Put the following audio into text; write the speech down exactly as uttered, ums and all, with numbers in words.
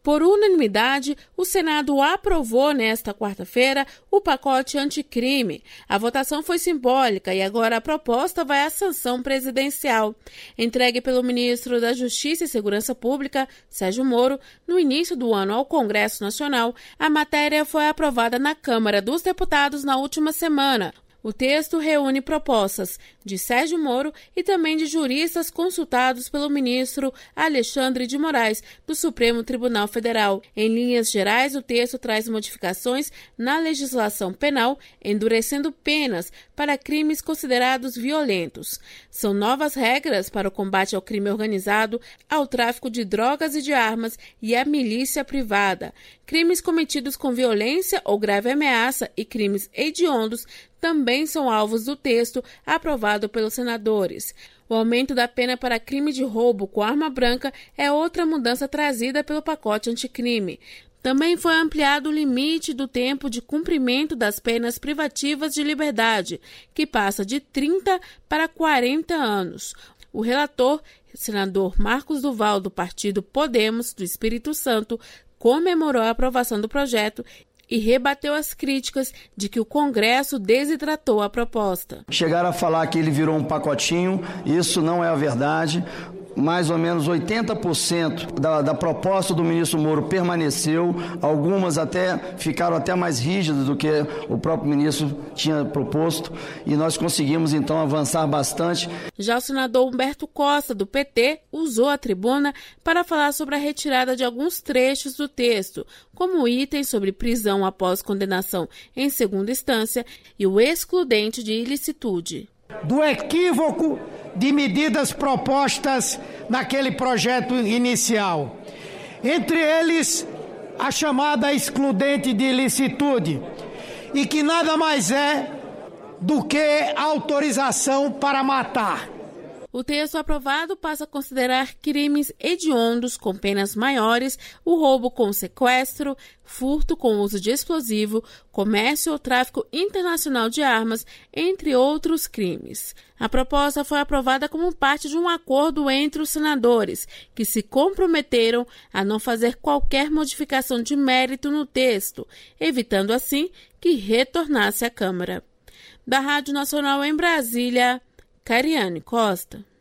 Por unanimidade, o Senado aprovou nesta quarta-feira o pacote anticrime. A votação foi simbólica e agora a proposta vai à sanção presidencial. Entregue pelo ministro da Justiça e Segurança Pública, Sérgio Moro, no início do ano ao Congresso Nacional, a matéria foi aprovada na Câmara dos Deputados na última semana. O texto reúne propostas de Sérgio Moro e também de juristas consultados pelo ministro Alexandre de Moraes, do Supremo Tribunal Federal. Em linhas gerais, o texto traz modificações na legislação penal, endurecendo penas para crimes considerados violentos. São novas regras para o combate ao crime organizado, ao tráfico de drogas e de armas e à milícia privada. Crimes cometidos com violência ou grave ameaça e crimes hediondos também são alvos do texto aprovado pelos senadores. O aumento da pena para crime de roubo com arma branca é outra mudança trazida pelo pacote anticrime. Também foi ampliado o limite do tempo de cumprimento das penas privativas de liberdade, que passa de trinta para quarenta anos. O relator, senador Marcos Duval, do partido Podemos, do Espírito Santo, comemorou a aprovação do projeto e rebateu as críticas de que o Congresso desidratou a proposta. Chegaram a falar que ele virou um pacotinho, isso não é a verdade. Mais ou menos oitenta por cento da, da proposta do ministro Moro permaneceu, algumas até ficaram até mais rígidas do que o próprio ministro tinha proposto, e nós conseguimos então avançar bastante. Já o senador Humberto Costa, do P T, usou a tribuna para falar sobre a retirada de alguns trechos do texto, como itens sobre prisão após condenação em segunda instância e o excludente de ilicitude. Do equívoco de medidas propostas naquele projeto inicial. Entre eles, a chamada excludente de ilicitude, e que nada mais é do que autorização para matar. O texto aprovado passa a considerar crimes hediondos com penas maiores o roubo com sequestro, furto com uso de explosivo, comércio ou tráfico internacional de armas, entre outros crimes. A proposta foi aprovada como parte de um acordo entre os senadores, que se comprometeram a não fazer qualquer modificação de mérito no texto, evitando assim que retornasse à Câmara. Da Rádio Nacional em Brasília, Cariane Costa.